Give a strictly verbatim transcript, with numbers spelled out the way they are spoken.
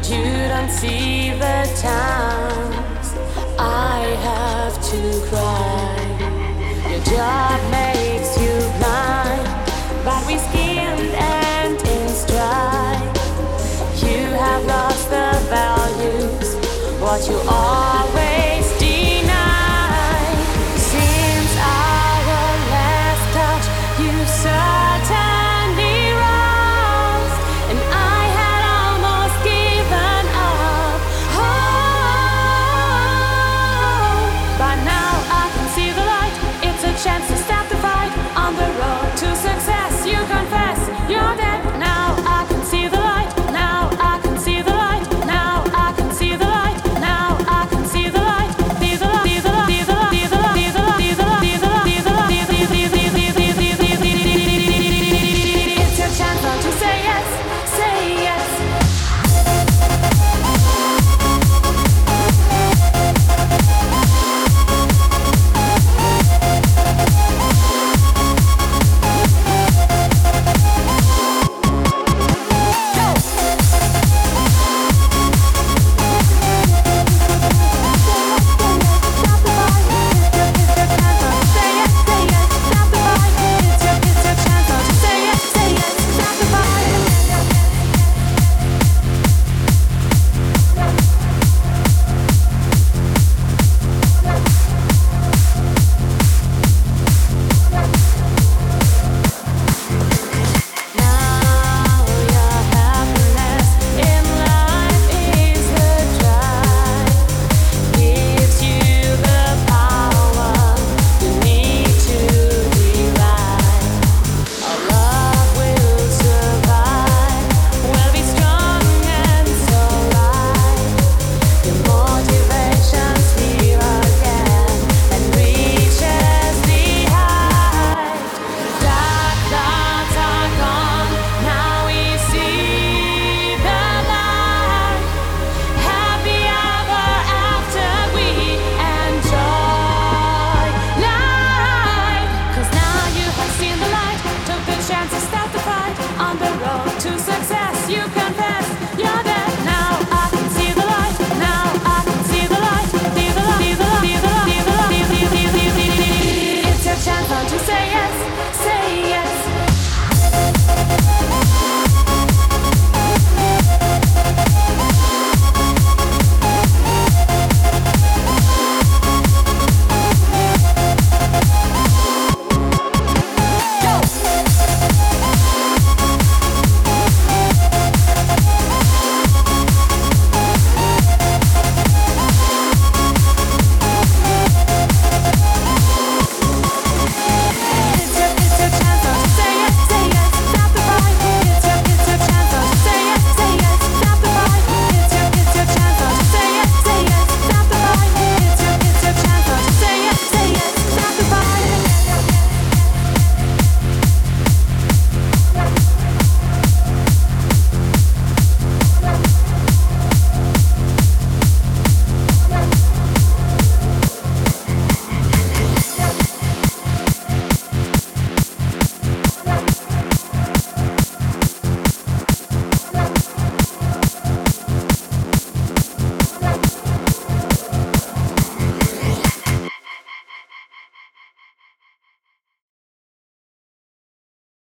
You don't see the times I have to cry. Your job makes you blind, but we skilled and in stride. You have lost the values, what you always deny. Since our last touch, you certainly rose, and I had almost given up. Oh, but now I can see the light. It's a chance to stop the fight on the road to success. You confess you're dead. Now I can see the light. Now I can see the light. Now I can see the light. Now I can see the light. See the light. See the light. See the light. See the light. See the light. See the light. See the light. It's your chance now to say yes. Say yes. Chance to